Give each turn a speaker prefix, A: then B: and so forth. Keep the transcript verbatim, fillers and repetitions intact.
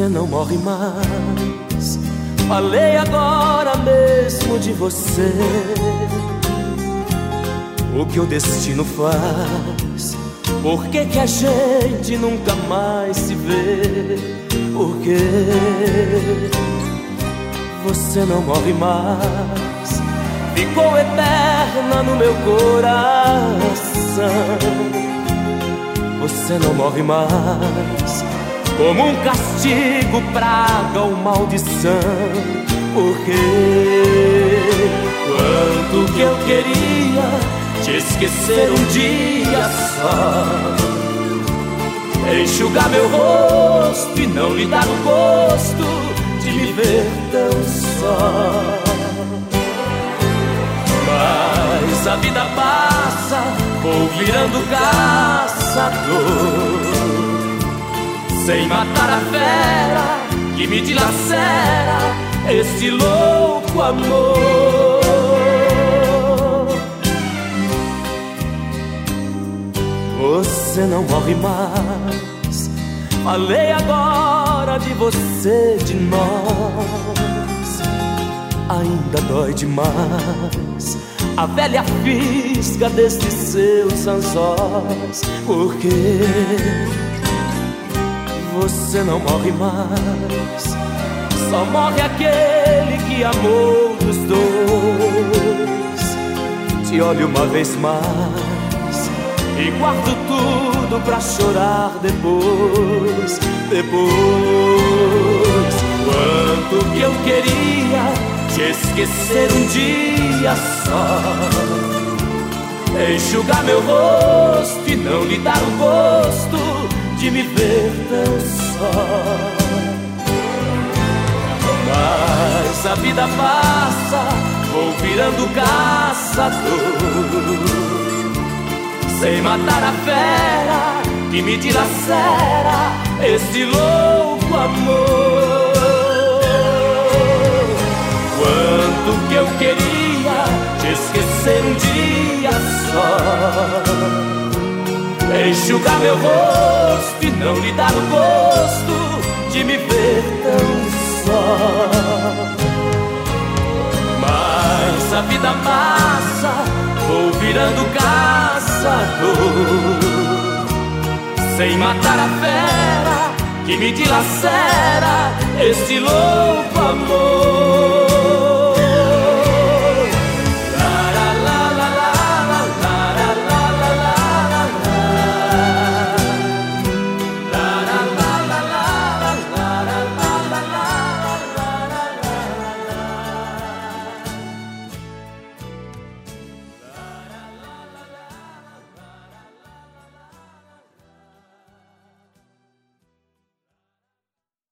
A: Você não morre mais. Falei agora mesmo de você. O que o destino faz? Por que que a gente nunca mais se vê? Por que você não morre mais? Ficou eterna no meu coração. Você não morre mais. Como um castigo, praga ou maldição. Porque quanto que eu queria te esquecer um dia só, enxugar meu rosto e não lhe dar o gosto de me ver tão só. Mas a vida passa, vou virando caçador, sem matar a fera que me dilacera este louco amor. Você não morre mais. Falei agora de você, de nós. Ainda dói demais a velha fisga destes seus anzóis. Porque você não morre mais. Só morre aquele que amou dos dois. Te olho uma vez mais e guardo tudo pra chorar depois. Depois. Quanto que eu queria te esquecer um dia só, enxugar meu rosto e não lhe dar o gosto de me ver tão só. Mas a vida passa, vou virando caçador, sem matar a fera que me dilacera este louco amor. Quanto que eu queria te esquecer um dia só, enxugar meu rosto e não lhe dar o gosto de me ver tão só. Mas a vida passa, vou virando caçador, sem matar a fera que me dilacera este louco amor.